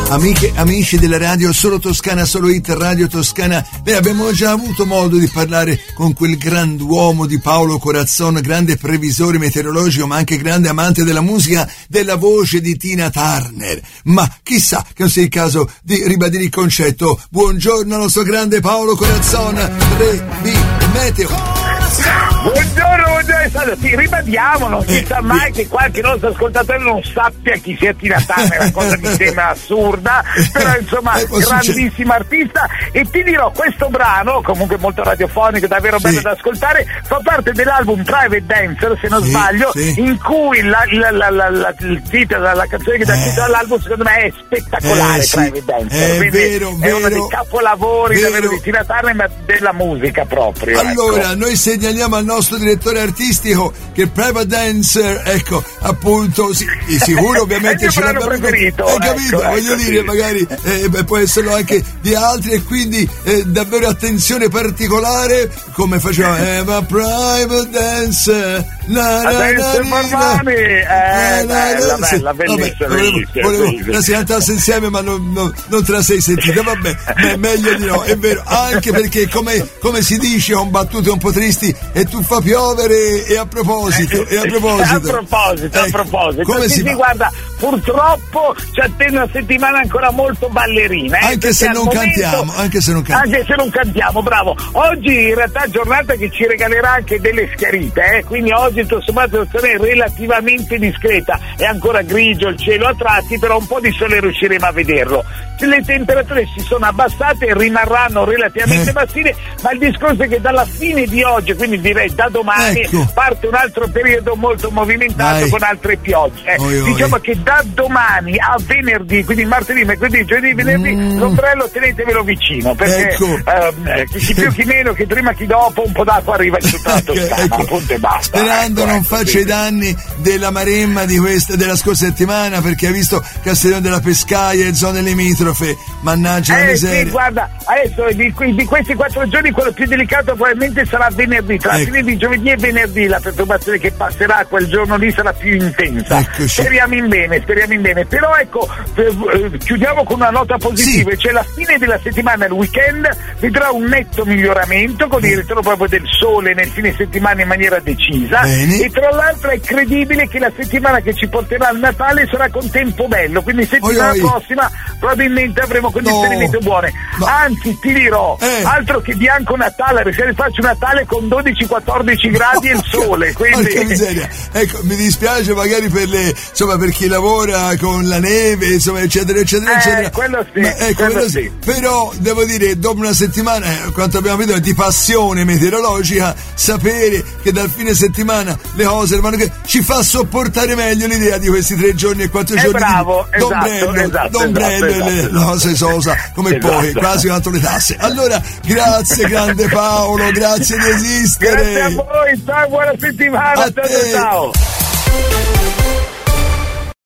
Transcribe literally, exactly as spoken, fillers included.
Amiche, amici della radio Solo Toscana, Solo Hit, Radio Toscana, beh, abbiamo già avuto modo di parlare con quel grand'uomo di Paolo Corazzon, grande previsore meteorologico, ma anche grande amante della musica, della voce di Tina Turner. Ma chissà che non sia il caso di ribadire il concetto. Buongiorno al nostro grande Paolo Corazzon, tre B Meteo. Buongiorno, buongiorno, sì, ribadiamo, non si sa mai che qualche nostro ascoltatore non sappia chi sia Tina Turner, una cosa mi sembra assurda, però insomma grandissima artista. E ti dirò, questo brano, comunque molto radiofonico, davvero sì, bello da ascoltare, fa parte dell'album Private Dancer, se non sì, sbaglio, sì, in cui la, la, la, la, la, il titolo, la canzone che dà il titolo all'album secondo me è spettacolare, eh, sì, Private Dancer, è quindi vero, è vero, uno dei capolavori vero, davvero di Tina Turner, ma della musica proprio. Allora, ecco, noi segnaliamo al nostro direttore artistico che Private Dancer, ecco, appunto, sì, di sicuro ovviamente è il ce brano preferito, hai capito, ecco, voglio ecco, dire, sì, magari eh, può esserlo anche di altri, e quindi eh, davvero attenzione particolare, come faceva eh, ma Private Dancer, na, na, Dancer for money, eh, bella, bella, bellissima, volevo che si cantasse insieme, ma non, non, non te la sei sentita, vabbè, ma è meglio di no, è vero, anche perché come, come si dice con battute un po' tristi, e tu fa piovere, e a proposito, e a proposito, a proposito, ecco, a proposito, come sì, si sì, guarda, purtroppo ci attende una settimana ancora molto ballerina, eh, anche se non momento, cantiamo, anche se non cantiamo, anche se non cantiamo, bravo. Oggi in realtà è giornata che ci regalerà anche delle schiarite, eh, quindi oggi tutto sommato è relativamente discreta, è ancora grigio il cielo a tratti, però un po' di sole riusciremo a vederlo. Le temperature si sono abbassate e rimarranno relativamente eh. bassine, ma il discorso è che dalla fine di oggi, quindi direi da domani, ecco, parte un altro periodo molto movimentato, Dai, con altre piogge. Eh. Oi, oi. Diciamo che da domani a venerdì, quindi martedì, mercoledì, giovedì, venerdì, mm. l'ombrello tenetevelo vicino, perché ecco, ehm, chi più chi meno, chi prima chi dopo, un po' d'acqua arriva in tutta la Toscana, ecco, appunto, e basta. Sperando ecco, non ecco, faccia sì, i danni della maremma di questa, della scorsa settimana, perché ha visto Castiglione della Pescaia e zone limitrofe, mannaggia la eh, miseria. Sì, guarda, adesso di, di questi quattro giorni quello più delicato probabilmente sarà venerdì, tra la ecco, fine di giovedì e venerdì la perturbazione che passerà quel giorno lì sarà più intensa. Eccoci. Speriamo in bene, speriamo in bene, però ecco, eh, chiudiamo con una nota positiva, sì, cioè la fine della settimana, il weekend, vedrà un netto miglioramento con il ritorno proprio del sole nel fine settimana in maniera decisa. Bene. E tra l'altro è credibile che la settimana che ci porterà al Natale sarà con tempo bello, quindi settimana oi, oi. prossima probabilmente avremo condizioni no, meteo buone, no, anzi ti dirò, eh. altro che bianco Natale, perché ne faccio Natale con dodici quattordici gradi e il sole, quindi porca miseria. Ecco, mi dispiace magari per le, insomma, per chi lavora con la neve, insomma, eccetera eccetera eh, eccetera, quello sì, ma, ecco, quello quello sì. sì. Però devo dire, dopo una settimana, eh, quanto abbiamo visto, di passione meteorologica, sapere che dal fine settimana le cose vanno, che ci fa sopportare meglio l'idea di questi tre giorni e quattro è giorni bravo, di esatto, d'ombrello, esatto, d'ombrello esatto, e le esatto, cose sosa come esatto, poi, quasi quanto le tasse. Allora, grazie grande Paolo, grazie di esistere. Grazie a voi, ciao, buona settimana, a ciao, ciao.